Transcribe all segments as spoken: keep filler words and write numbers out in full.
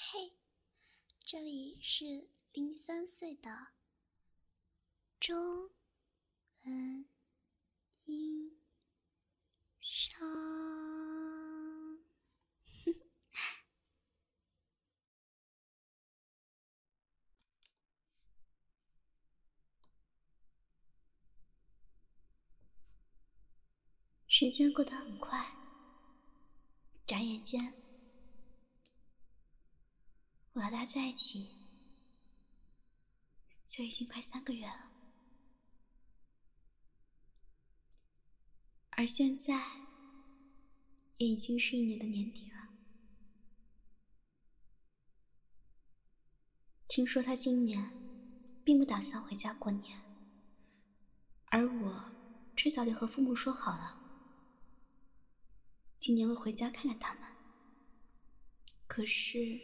嘿，这里是零三岁的中文音商。时间过得很快，转眼间，我和他在一起就已经快三个月了。而现在也已经是一年的年底了。听说他今年并不打算回家过年，而我却早点和父母说好了，今年会回家看看他们。可是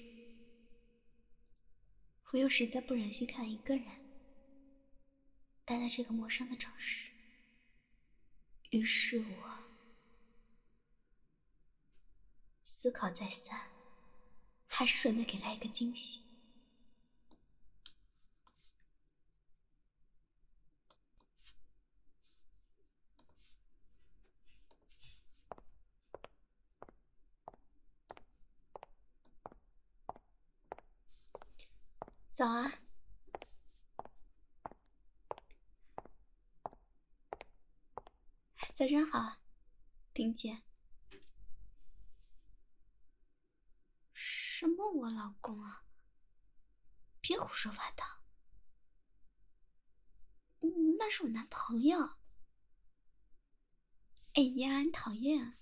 我又实在不忍心看他一个人待在这个陌生的城市，于是我思考再三，还是准备给他一个惊喜。早啊，早上好，丁姐。什么我老公啊，别胡说八道。嗯，那是我男朋友。哎呀，你讨厌。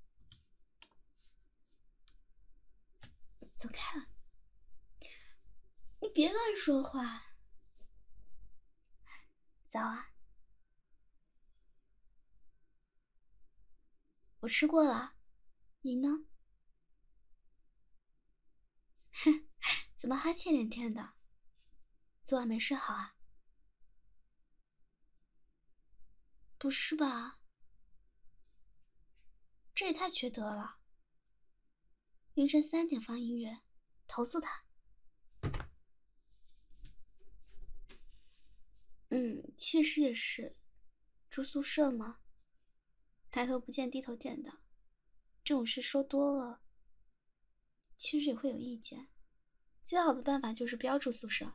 走开了，你别乱说话。早啊，我吃过了，你呢？哼，怎么哈欠连天的？昨晚没睡好啊？不是吧？这也太缺德了！凌晨三点放音乐，投诉他。嗯，确实也是，住宿舍嘛，抬头不见低头见的，这种事说多了，确实也会有意见。最好的办法就是不要住宿舍。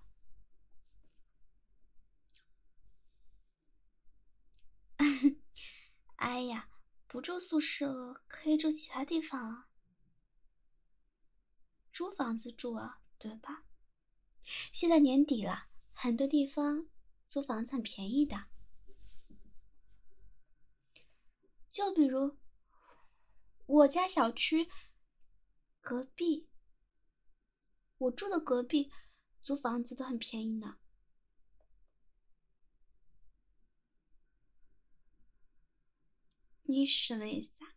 哎呀，不住宿舍可以住其他地方啊，租房子住啊，对吧？现在年底了，很多地方租房子很便宜的，就比如我家小区隔壁，我住的隔壁租房子都很便宜呢。你什么意思啊？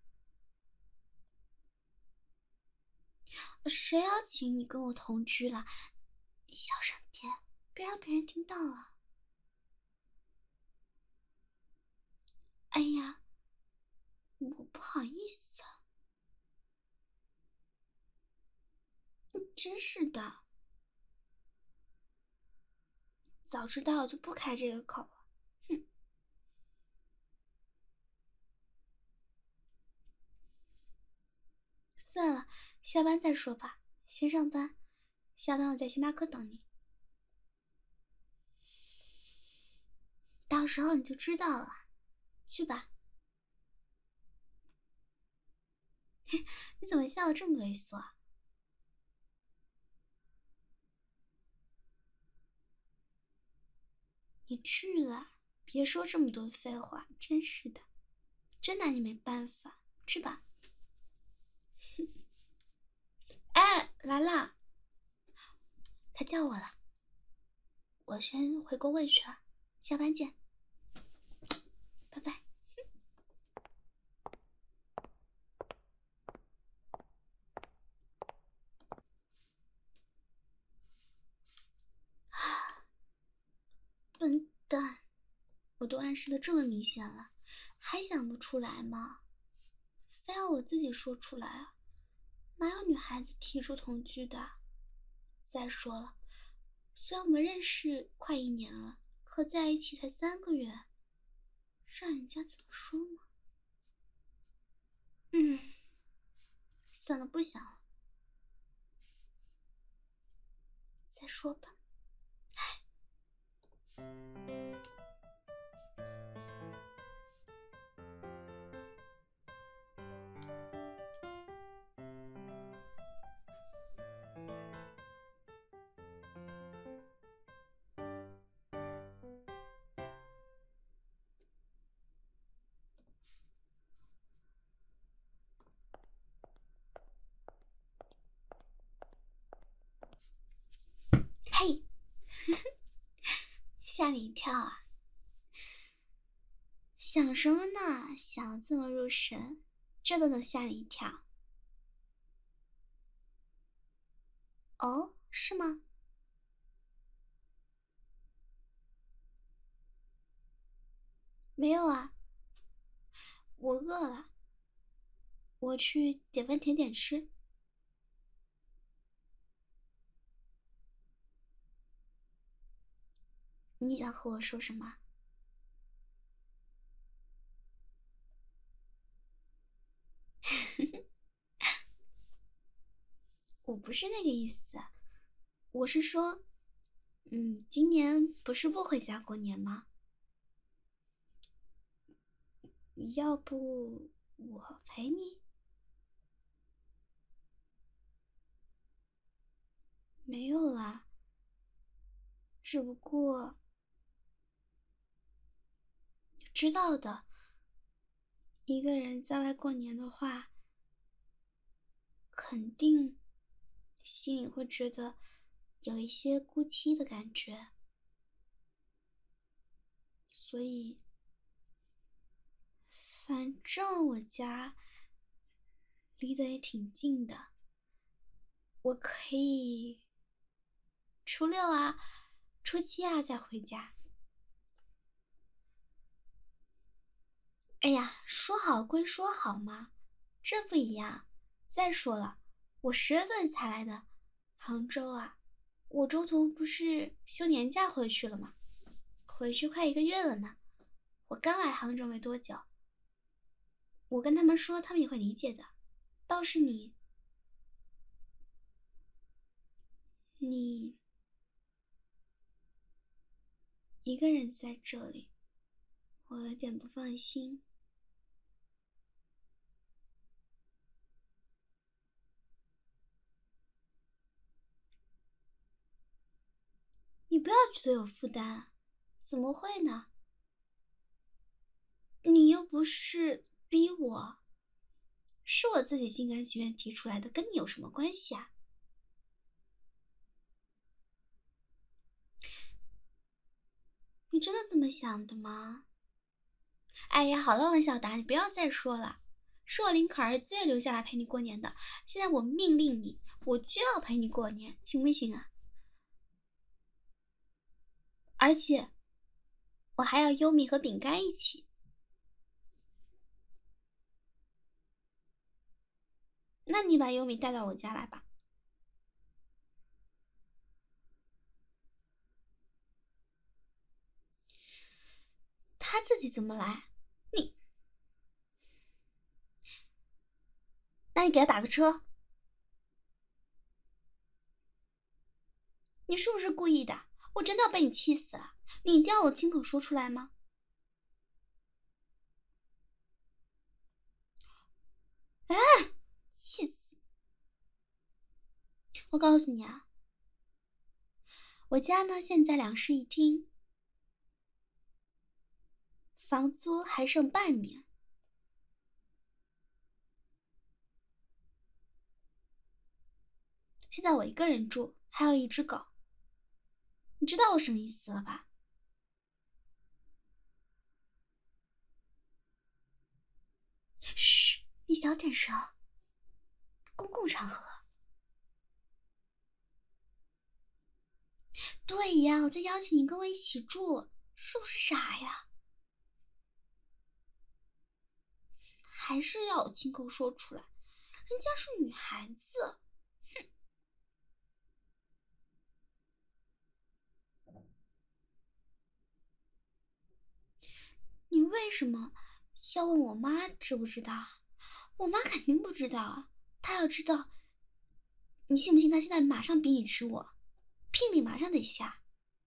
谁邀请你跟我同居了？你小声点，别让别人听到了。哎呀，我不好意思啊。真是的，早知道就不开这个口了。哼。算了，下班再说吧，先上班。下班我在星巴克等你，到时候你就知道了。去吧。你怎么笑得这么猥琐啊？你去了，别说这么多废话，真是的，真拿你没办法。去吧。哎，来啦！他叫我了，我先回工位去了，下班见，拜拜。笨蛋，我都暗示的这么明显了，还想不出来吗？非要我自己说出来啊？哪有女孩子提出同居的？ 再说了，虽然我们认识快一年了，可在一起才三个月，让人家怎么说嘛？嗯，算了，不想了。再说吧。嘿，吓你一跳啊！想什么呢？想这么入神，这都能吓你一跳。哦，是吗？没有啊，我饿了，我去点份甜点吃。你想和我说什么？我不是那个意思，我是说，嗯，今年不是不回家过年吗？要不我陪你？没有啦，只不过知道的，一个人在外过年的话，肯定心里会觉得有一些孤寂的感觉，所以反正我家离得也挺近的，我可以初六啊、初七啊再回家。哎呀，说好归说好嘛，这不一样。再说了，我十月份才来的杭州啊，我中途不是休年假回去了吗？回去快一个月了呢。我刚来杭州没多久，我跟他们说，他们也会理解的。倒是你，你一个人在这里，我有点不放心。你不要觉得有负担，怎么会呢？你又不是逼我，是我自己心甘情愿提出来的，跟你有什么关系啊？你真的这么想的吗？哎呀，好了，王小达，你不要再说了。是我宁可儿自愿留下来陪你过年的，现在我命令你，我就要陪你过年，行不行啊？而且我还要优米和饼干一起。那你把优米带到我家来吧。他自己怎么来？你，那你给他打个车。你是不是故意的？我真的要被你气死了！你一定要我亲口说出来吗？哎，气死！我告诉你啊，我家呢现在两室一厅，房租还剩半年。现在我一个人住，还有一只狗，你知道我什么意思了吧？嘘，你小点声，公共场合。对呀，我在邀请你跟我一起住，是不是傻呀？还是要我亲口说出来，人家是女孩子。 为什么要问我妈知不知道？我妈肯定不知道啊。她要知道，你信不信她现在马上逼你娶我，聘礼马上得下。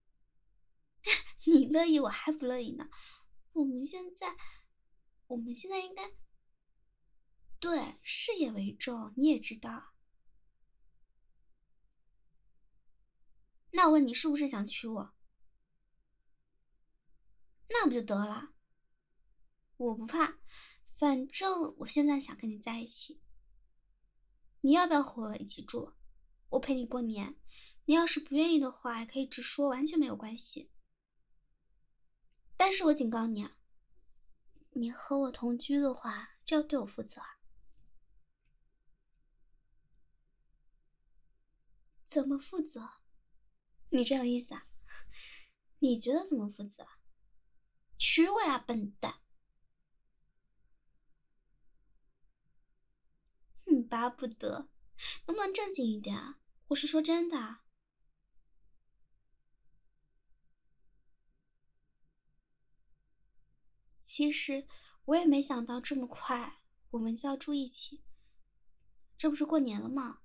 你乐意，我还不乐意呢。我们现在，我们现在应该对事业为重，你也知道。那我问你，是不是想娶我？那不就得了？我不怕，反正我现在想跟你在一起。你要不要和我一起住？我陪你过年。你要是不愿意的话，也可以直说，完全没有关系。但是我警告你啊，你和我同居的话，就要对我负责。怎么负责？你真有意思啊！你觉得怎么负责？娶我呀，笨蛋！你巴不得，能不能正经一点啊？我是说真的啊。其实我也没想到这么快我们就要住一起。这不是过年了吗？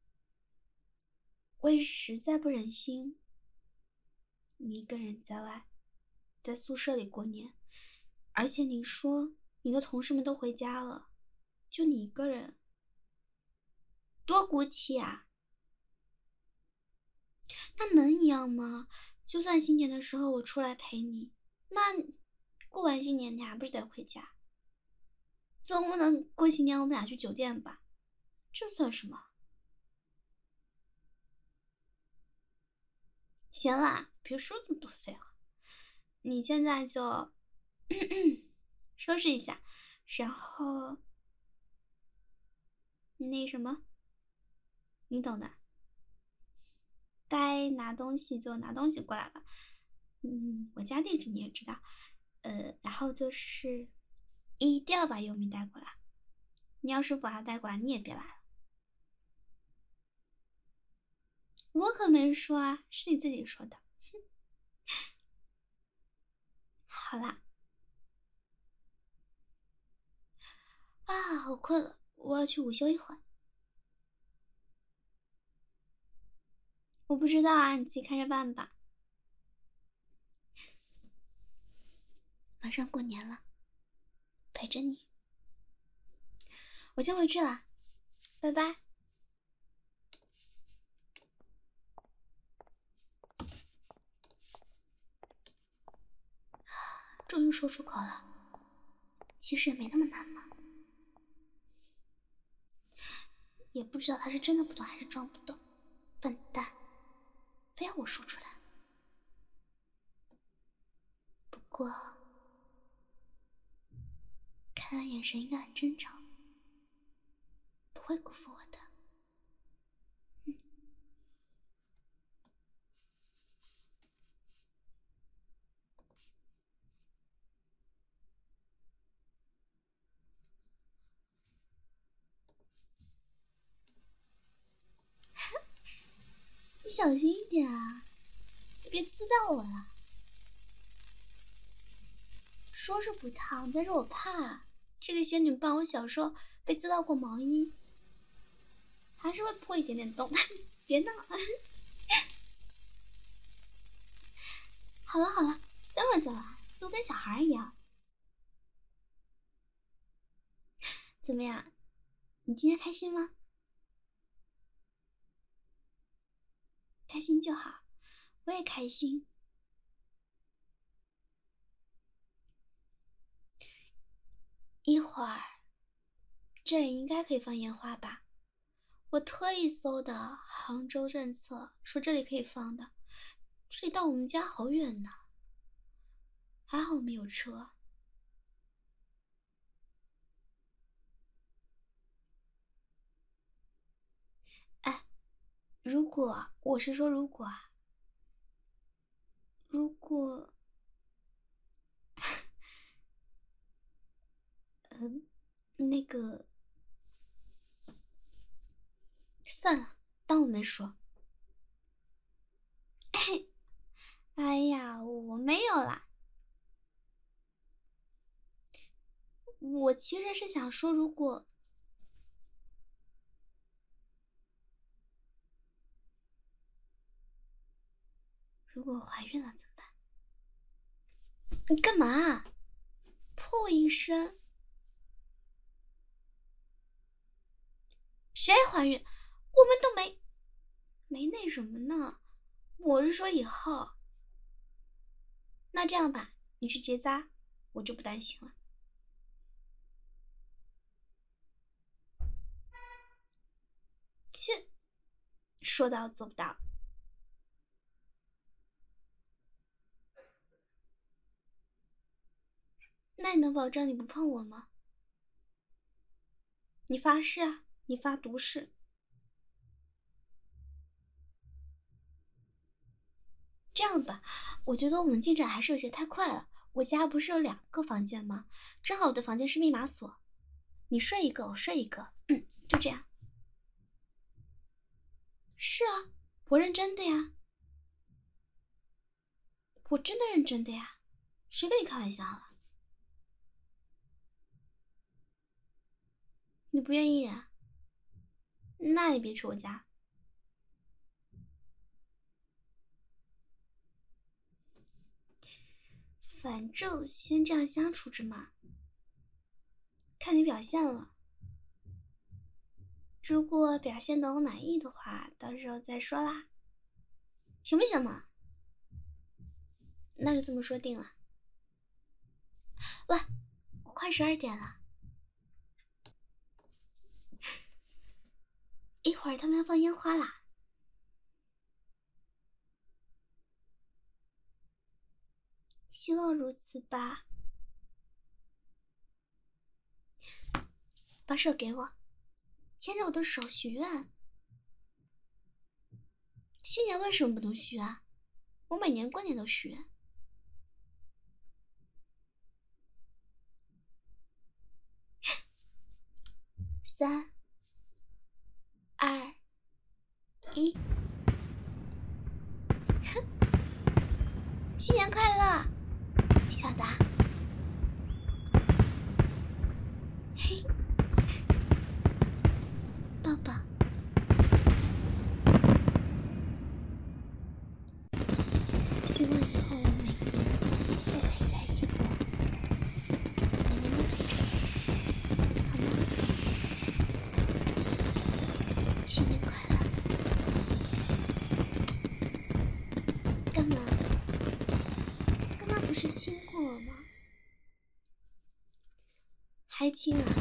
我也实在不忍心你一个人在外，在宿舍里过年，而且你说你的同事们都回家了，就你一个人，多孤寂啊！那能一样吗？就算新年的时候我出来陪你，那过完新年你还不是得回家？总不能过新年我们俩去酒店吧？这算什么？行啦，别说这么多废话，你现在就咳咳收拾一下，然后那什么，你懂的，该拿东西就拿东西过来吧。嗯，我家地址你也知道，呃，然后就是一定要把优米带过来。你要是不把它带过来，你也别来了。我可没说啊，是你自己说的。好啦，啊，好困了，我要去午休一会儿。我不知道啊，你自己看着办吧。马上过年了，陪着你。我先回去了，拜拜。终于说出口了，其实也没那么难嘛。也不知道他是真的不懂还是装不懂，笨蛋，非要我说出来。不过，看他眼神应该很真诚，不会辜负我的。嗯。你小心一点啊，别刺到我了。说是不烫，但是我怕这个仙女棒，我小时候被刺到过毛衣，还是会破一点点洞。别闹。好了好了，等会儿再来，就跟小孩一样。怎么样？你今天开心吗？开心就好，我也开心。一会儿，这里应该可以放烟花吧？我特意搜的杭州政策，说这里可以放的。这里到我们家好远呢，还好我们有车。哎，如果我是说如果啊，如果，嗯，那个，算了，当我没说。哎呀，我没有啦。 我其实是想说，如果如果怀孕了怎么办？你干嘛？破一声？谁怀孕？我们都没没那什么呢。我是说以后。那这样吧，你去结扎，我就不担心了。切，说到做不到。那你能保证你不碰我吗？你发誓啊，你发毒誓。这样吧，我觉得我们进展还是有些太快了。我家不是有两个房间吗？正好我的房间是密码锁，你睡一个，我睡一个，嗯，就这样。是啊，我认真的呀，我真的认真的呀，谁跟你开玩笑了？你不愿意啊？那你别去我家。反正先这样相处着嘛，看你表现了。如果表现得我满意的话，到时候再说啦，行不行嘛？那就这么说定了。喂，快十二点了，一会儿他们要放烟花啦。希望如此吧。把手给我，牵着我的手许愿。新年为什么不能许啊？我每年过年都许愿。三、二、一，哼！新年快乐，小的。嘿，抱抱。希望以后我每年都可以在一起过，每年都陪着你，好吗？新年快乐！干嘛？刚刚不是亲过我吗？还亲啊？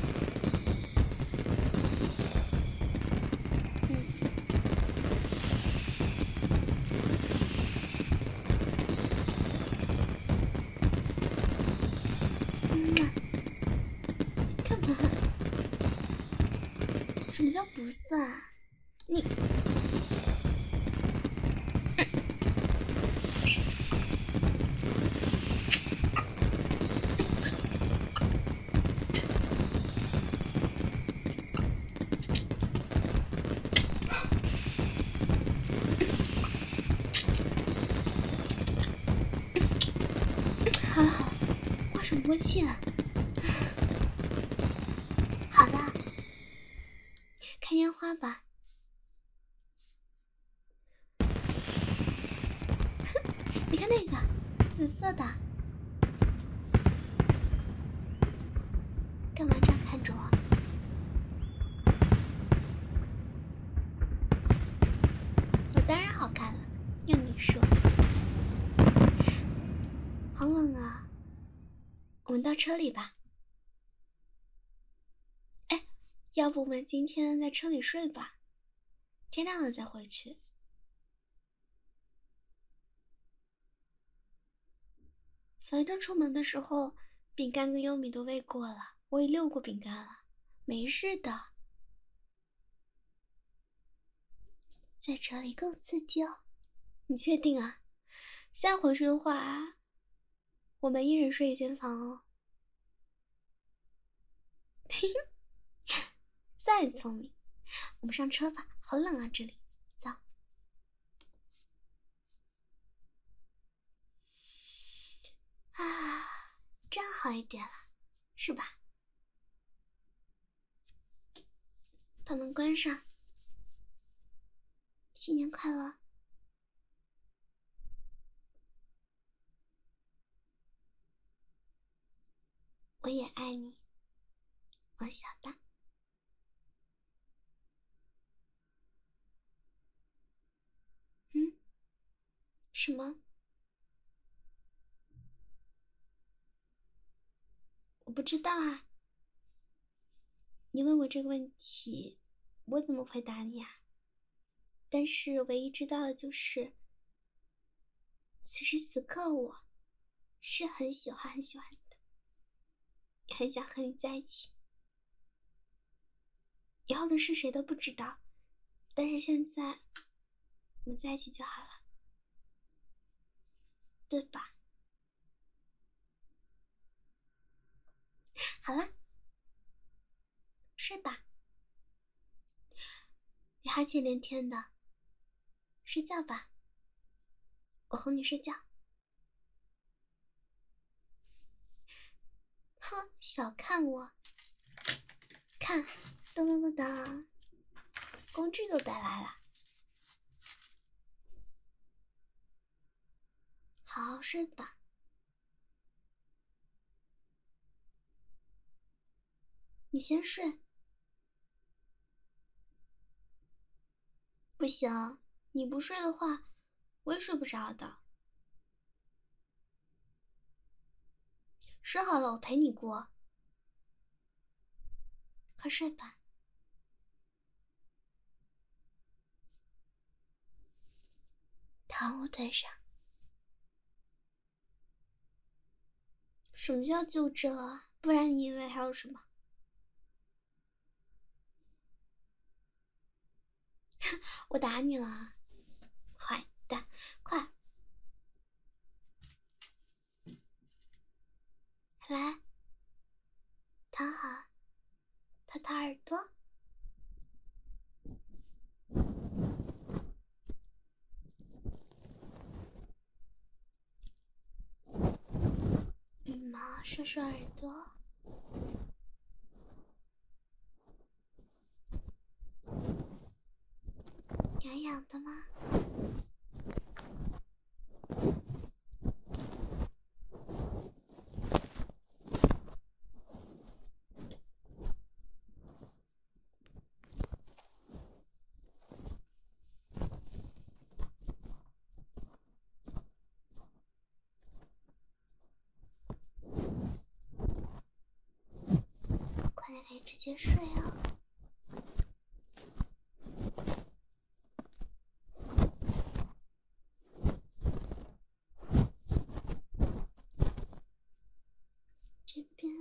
嗯。嗯，干嘛？什么叫不算啊？你。好了好了，挂什么默契了？好了，看烟花吧。你看那个紫色的，干嘛这样看着我？我当然好看了，要你说。好冷啊，我们到车里吧。哎，要不我们今天在车里睡吧，天亮了再回去。反正出门的时候，饼干跟优米都喂过了，我也溜过饼干了，没事的。在这里更刺激哦，你确定啊？现在回去的话，我们一人睡一间房哦。嘿嘿，再聪明，我们上车吧，好冷啊这里，走。啊，这样好一点了，是吧？ 把门关上。新年快乐。我也爱你，王小大。嗯？什么？我不知道啊。你问我这个问题，我怎么回答你啊？但是唯一知道的就是，此时此刻我是很喜欢很喜欢你的，也很想和你在一起。以后的事谁都不知道，但是现在我们在一起就好了，对吧？好了，睡吧。你哈欠连天的，睡觉吧。我哄你睡觉。哼，小看我。看，噔噔噔噔，工具都带来了。好好睡吧。你先睡。不行，你不睡的话，我也睡不着的。睡好了，我陪你过。快睡吧。躺我腿上。什么叫就这啊？不然你以为还有什么？我打你了，坏蛋！快来，躺好，掏掏耳朵。羽毛刷刷耳朵。痒痒的吗？快点来，直接睡啊！这边。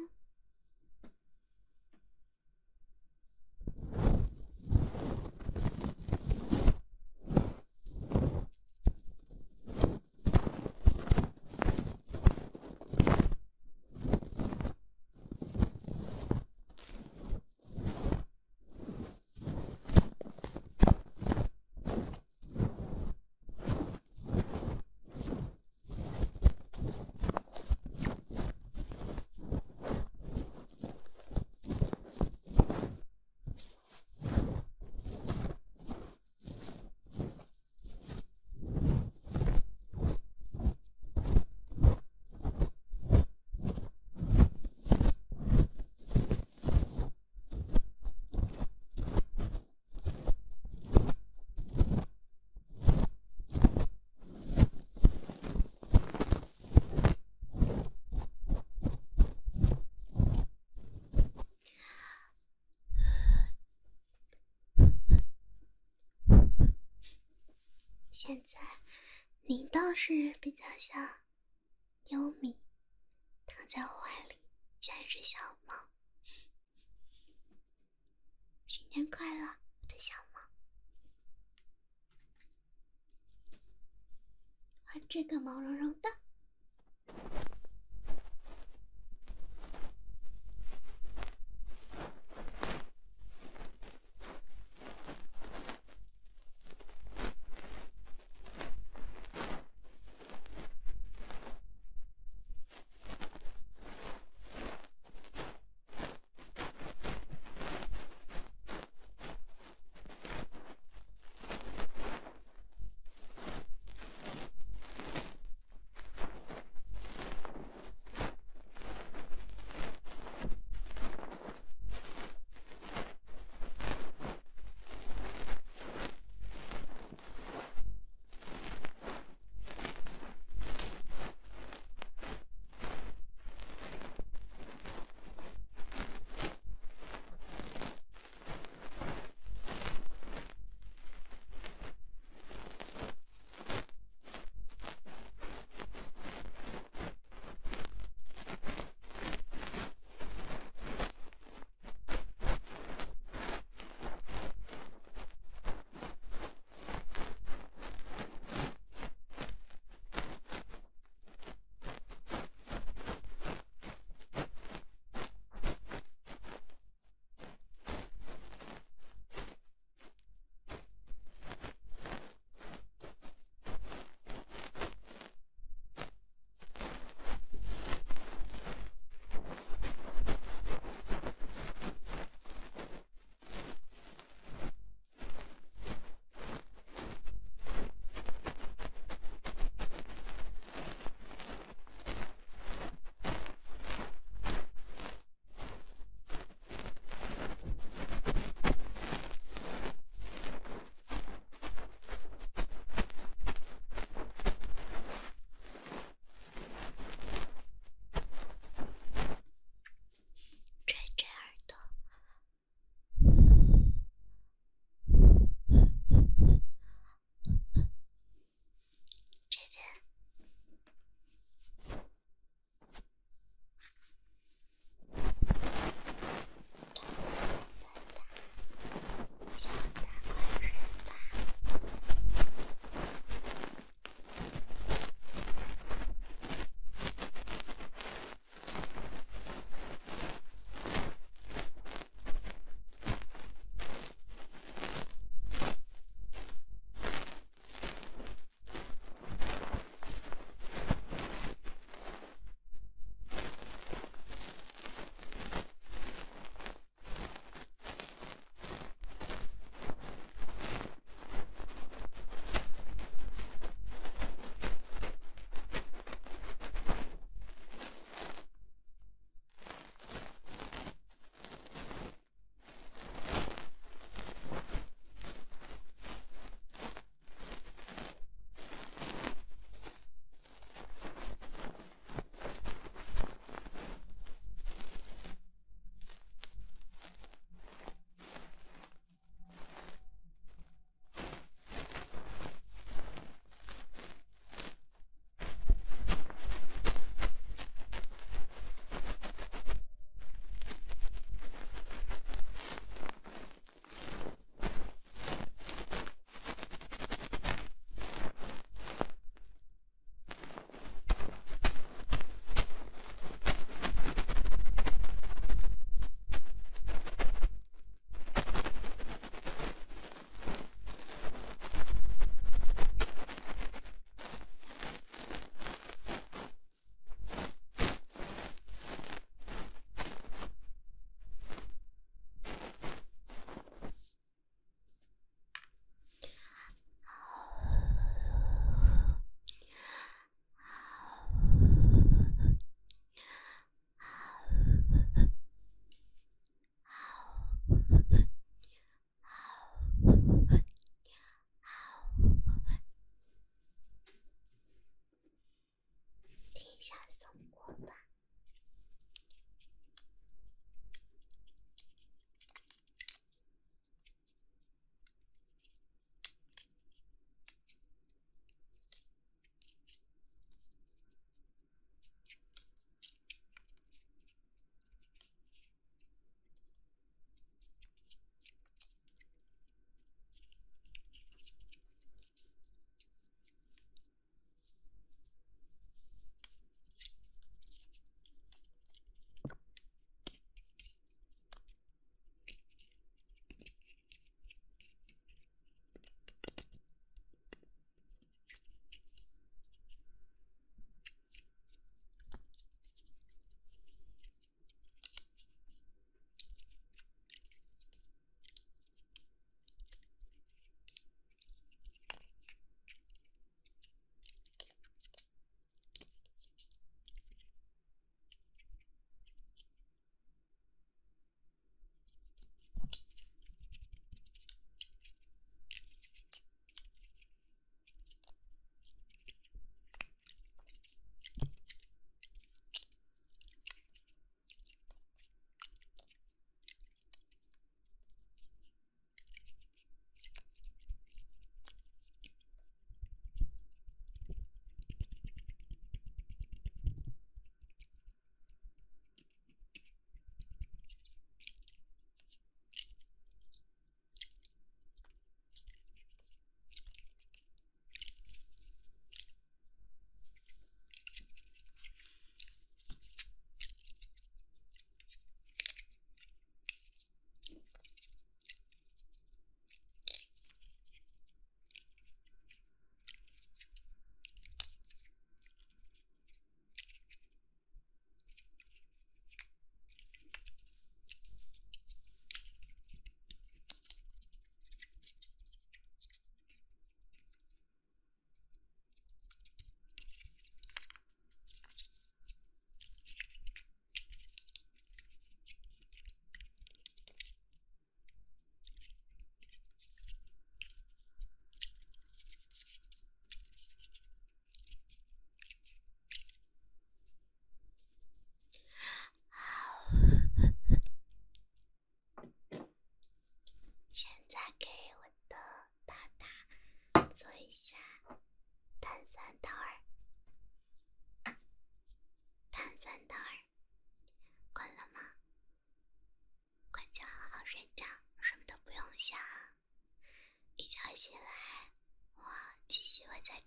现在你倒是比较像优米，躺在我怀里像一只小猫。新年快乐，我的小猫。啊，这个毛茸茸的。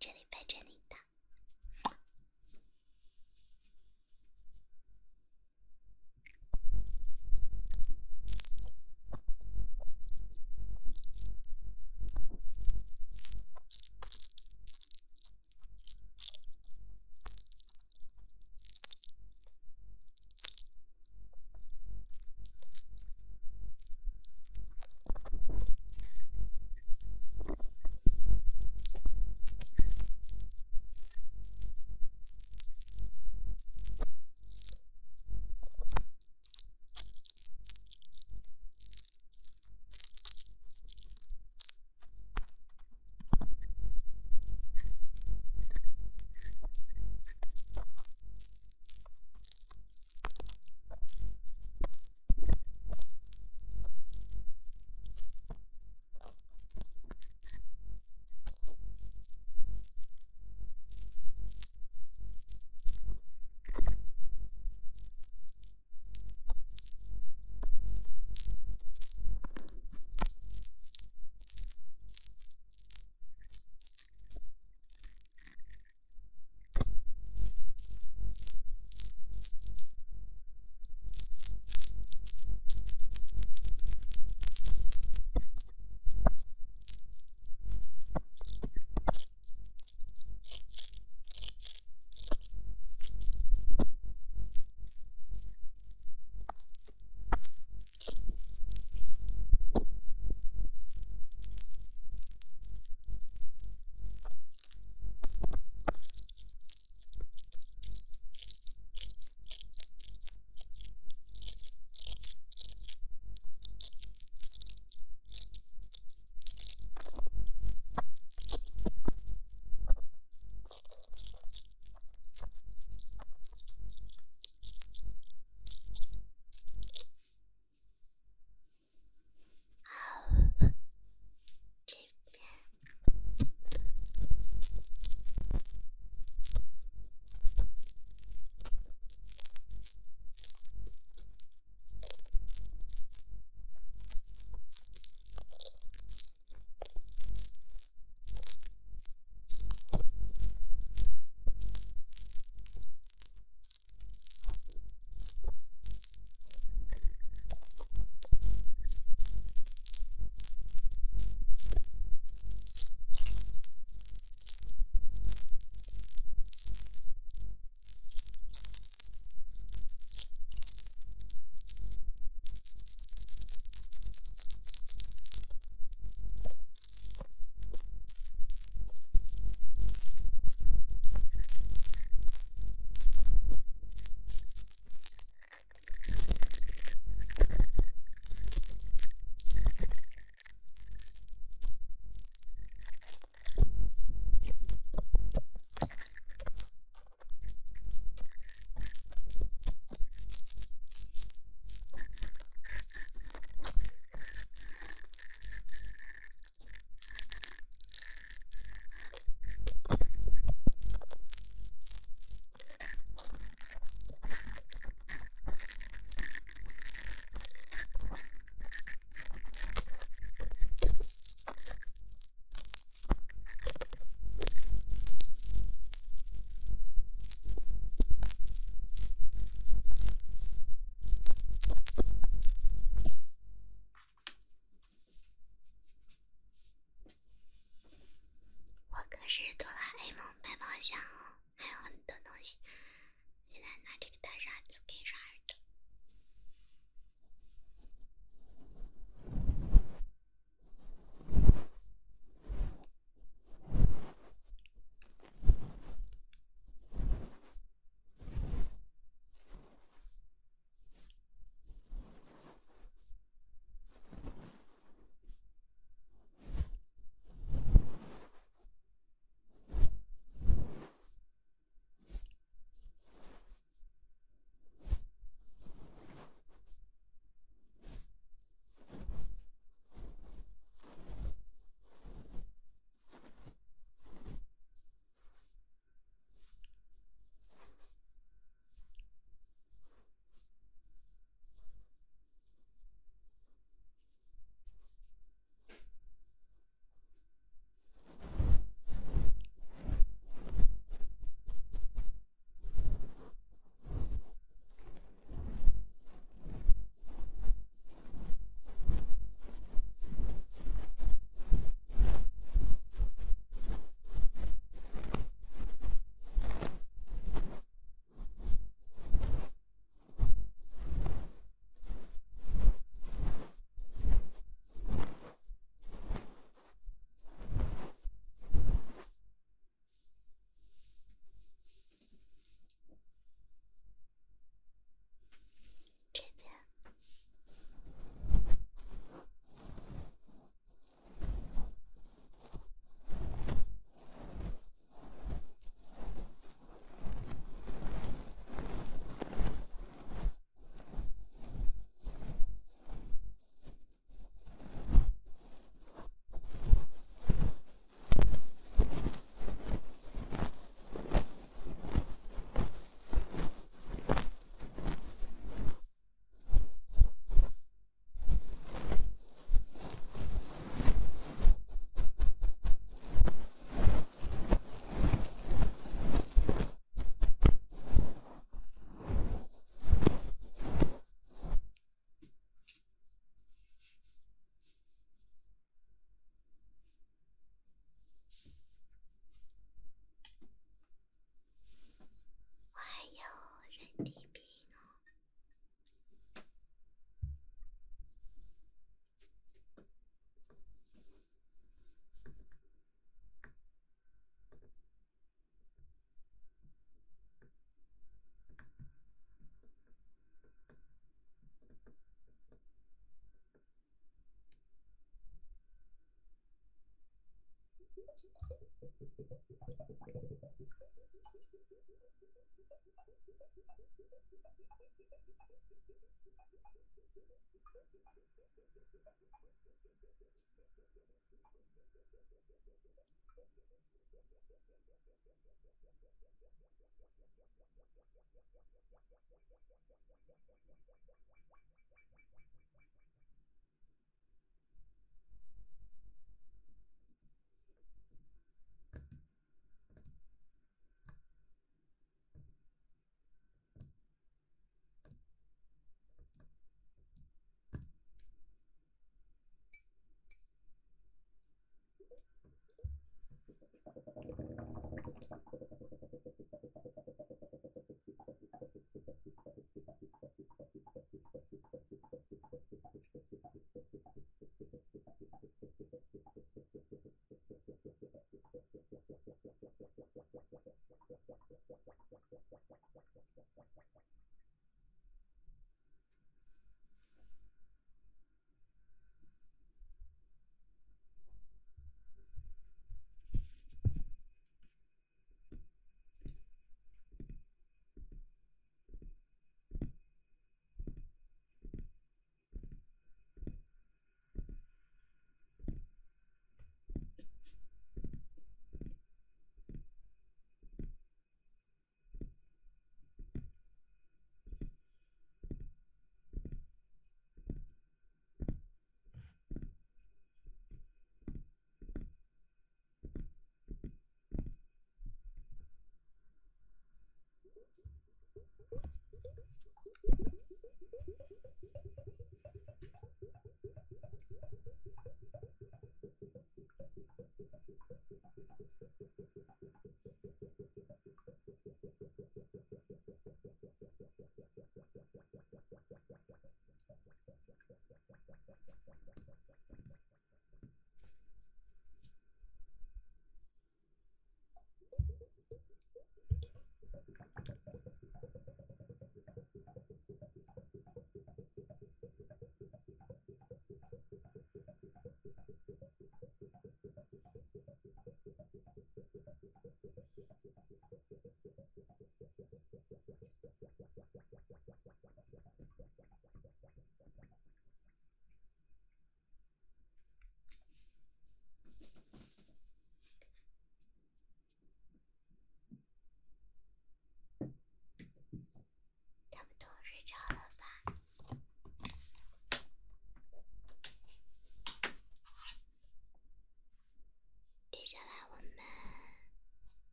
这里，拍这里的。我可是哆啦 A 梦百宝箱哦，还有很多东西。现在拿这个大刷子给刷耳朵。